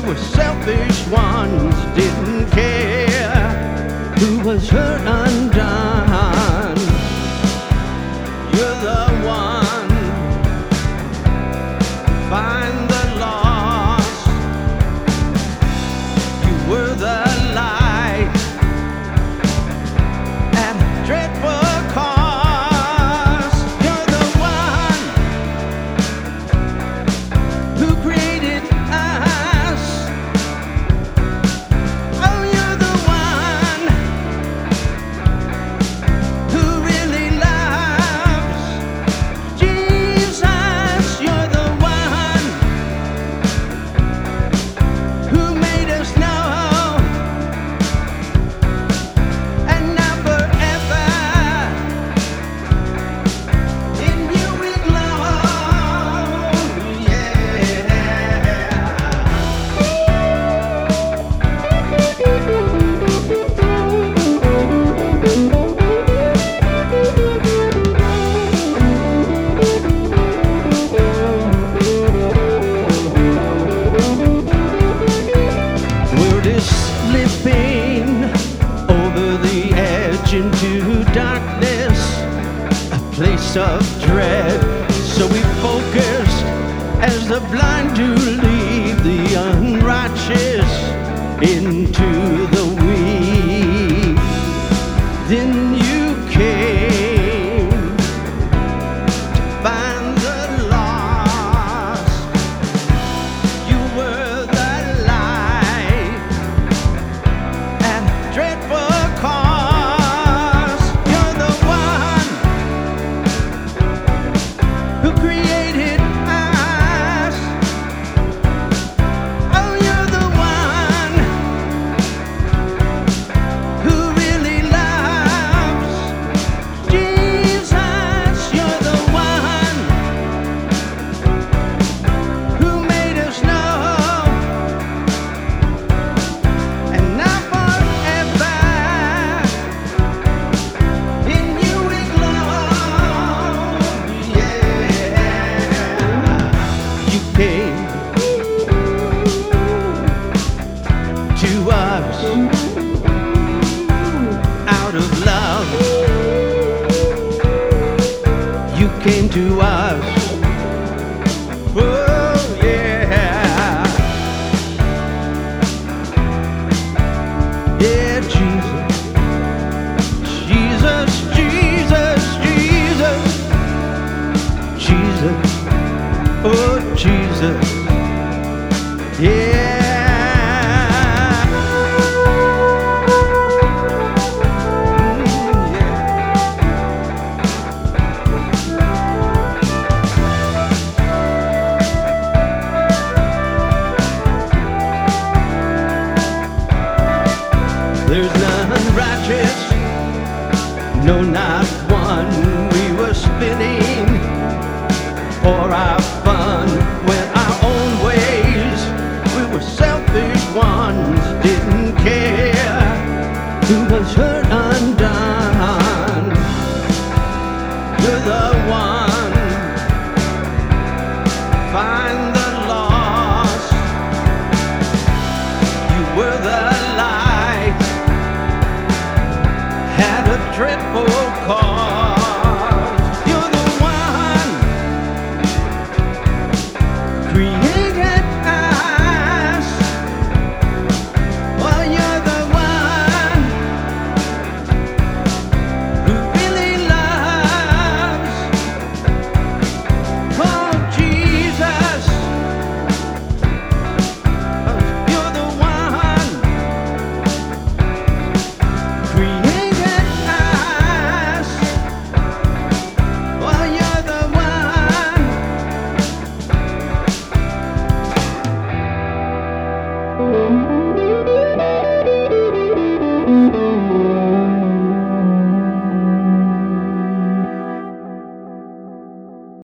were selfish ones, didn't care who was hurt undone. You're the one, find the lost. You were the light at a dreadful cost. You're the one who created us. Oh, you're the one who really loves. Jesus, you're the one who made us know. And now forever in you we glow. We're just slipping over the edge into darkness, a place of dread. So we focused as the blind do lead the unrighteous into the weak. Then you came to find the lost. You were the light at a dreadful cost. You're the one who created us. Oh, you're the one who really loves. Jesus, you're the one who made us know. And now forever in you we glow. You came to us out of love. You came to us. Oh, yeah. Yeah, Jesus. Jesus, Jesus, Jesus. Jesus. Oh, Jesus. Yeah. There's none righteous, no, not one. We were spinning for our fun, went our own ways. We were selfish ones, didn't care who was hurt.